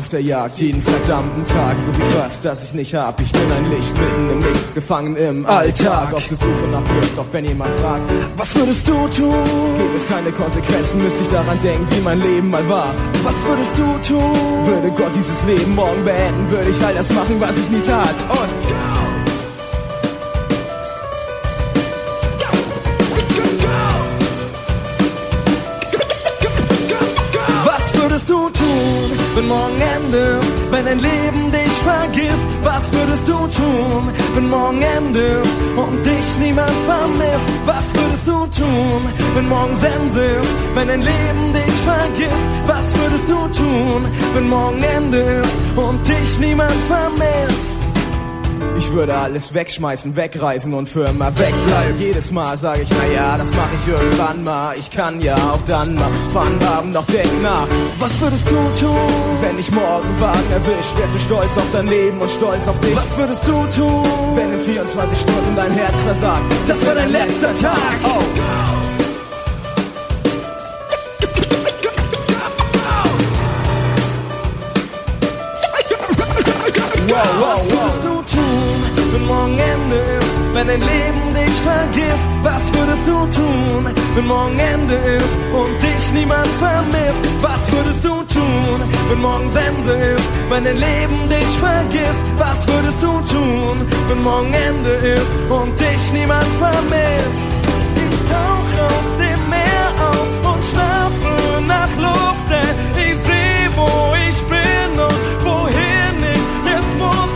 der Jagd, jeden verdammten Tag, so wie was, das ich nicht hab. Ich bin ein Licht mitten im Licht, gefangen im Alltag, auf der Suche nach Glück, doch wenn jemand fragt, was würdest du tun? Gäbe es keine Konsequenzen, müsste ich daran denken, wie mein Leben mal war. Was würdest du tun? Würde Gott dieses Leben morgen beenden, würde ich all das machen, was ich nie tat. Und du tun, wenn morgen endet, wenn dein Leben dich vergisst? Was würdest du tun, wenn morgen endet und dich niemand vermisst? Was würdest du tun, wenn morgen Sense ist, wenn dein Leben dich vergisst? Was würdest du tun, wenn morgen endet und dich niemand vermisst? Ich würde alles wegschmeißen, wegreisen und für immer wegbleiben. Jedes Mal sage ich, naja, das mache ich irgendwann mal. Ich kann ja auch dann mal Fun haben, doch denk nach. Was würdest du tun, wenn ich morgen Wagen erwischt? Wärst du stolz auf dein Leben und stolz auf dich? Was würdest du tun, wenn in 24 Stunden dein Herz versagt? Das wird dein letzter Tag. Oh. Was würdest du tun, wenn morgen Ende ist, wenn dein Leben dich vergisst? Was würdest du tun, wenn morgen Ende ist und dich niemand vermisst? Was würdest du tun, wenn morgen Sense ist, wenn dein Leben dich vergisst? Was würdest du tun, wenn morgen Ende ist und dich niemand vermisst? Ich tauche aus dem Meer auf und schnappe nach Luft, denn ich sehe, wo ich bin und wohin ich jetzt muss.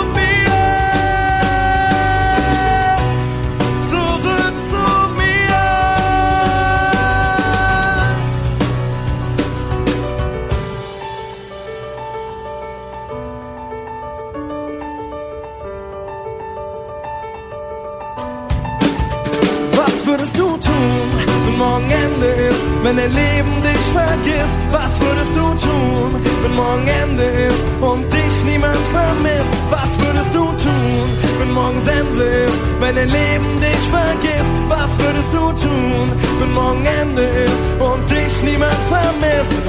Was würdest du tun, wenn morgen Ende ist, wenn dein Leben dich vergisst? Was würdest du tun, wenn morgen Ende ist und dich niemand vermisst? Was würdest du tun, wenn morgen Sense ist, wenn dein Leben dich vergisst? Was würdest du tun, wenn morgen Ende ist und dich niemand vermisst?